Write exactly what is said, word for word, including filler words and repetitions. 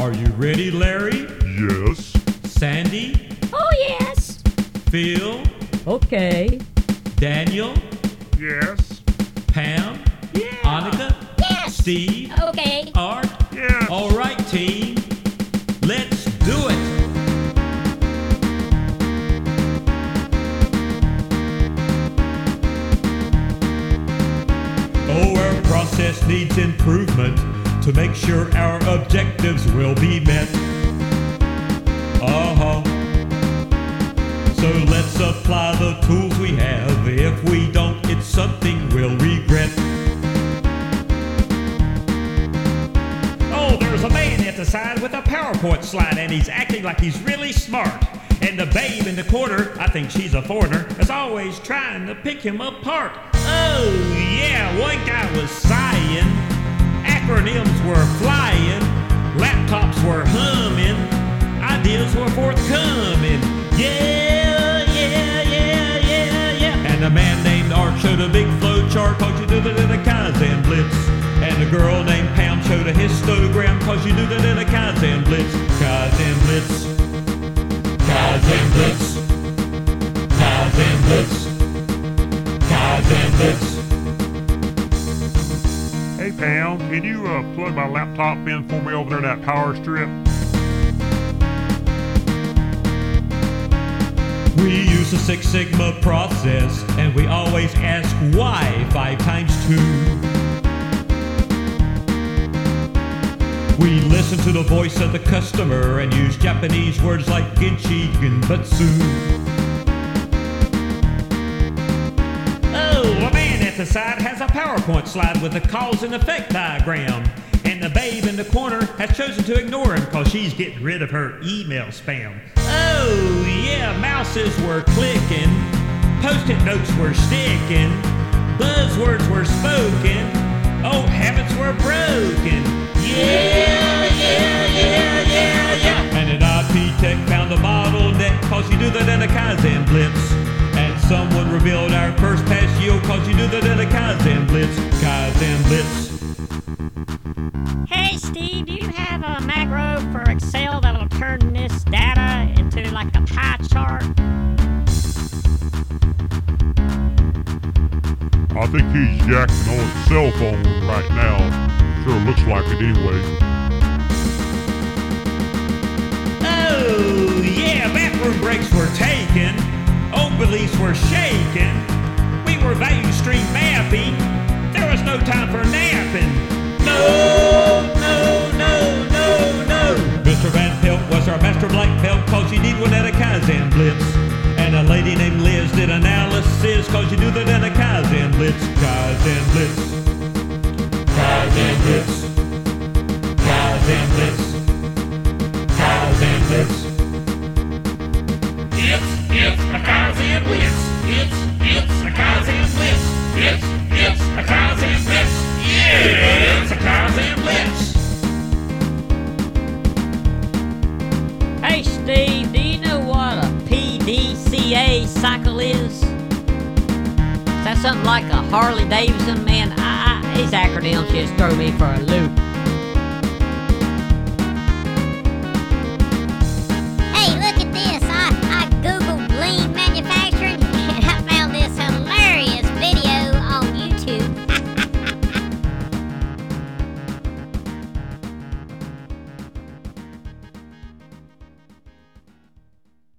Are you ready, Larry? Yes. Sandy? Oh, yes. Phil? Okay. Daniel? Yes. Pam? Yeah. Annika? Yes. Steve? Okay. Art? Yes. All right, team. Let's do it. Oh, our process needs improvement to make sure our objectives will be met. Uh-huh. So let's apply the tools we have. If we don't, it's something we'll regret. Oh, there's a man at the side with a PowerPoint slide, and he's acting like he's really smart. And the babe in the corner, I think she's a foreigner, is always trying to pick him apart. Oh, yeah, one guy was sighing, acronyms were flying, laptops were humming, ideas were forthcoming. Yeah, yeah, yeah, yeah, yeah. And a man named Art showed a big flow chart, cause you do that in a Kaizen blitz. And a girl named Pam showed a histogram, cause you do that in a Kaizen blitz. Kaizen blitz. Kaizen blitz. Kaizen blitz. Kaizen blitz. Hey, Pam, can you uh, plug my laptop in for me over there in that power strip? We use the Six Sigma process, and we always ask why five times two. We listen to the voice of the customer and use Japanese words like Genchi Genbutsu. Oh, a man at the side has a PowerPoint slide with a cause and effect diagram. And the babe in the corner has chosen to ignore him cause she's getting rid of her email spam. Oh, yeah, mouses were clicking, post-it notes were sticking, buzzwords were spoken, old habits were broken. Yeah, yeah, yeah, yeah, yeah. And an I P tech found a bottleneck cause you do that in a Kaizen blitz. And someone revealed our first pass yield cause you do that in a Kaizen blitz. Kaizen blitz. Hey, Steve, do you have a macro for Excel that'll turn this data into like a pie chart? I think he's jacking on his cell phone right now. Sure looks like it anyway. Oh, yeah, bathroom breaks were taken. Old beliefs were shaken. We were value stream mapping. There was no time for napping. No, no, no, no, no. Mister Van Pelt was our master black belt cause you need one at a Kaizen blitz. And a lady named Liz did analysis cause you do that at a Kaizen blitz. Kaizen blitz. Kaizen blitz. Kaizen blitz. Kaizen blitz. It's, it's a Kaizen blitz. It's, it's a Kaizen blitz. It's, it's a Kaizen blitz. Yeah, it's a Kaizen blitz. Hey, Steve, do you know what a P D C A cycle is? Is that something like a Harley Davidson? Man, I, I, these acronyms just throw me for a loop.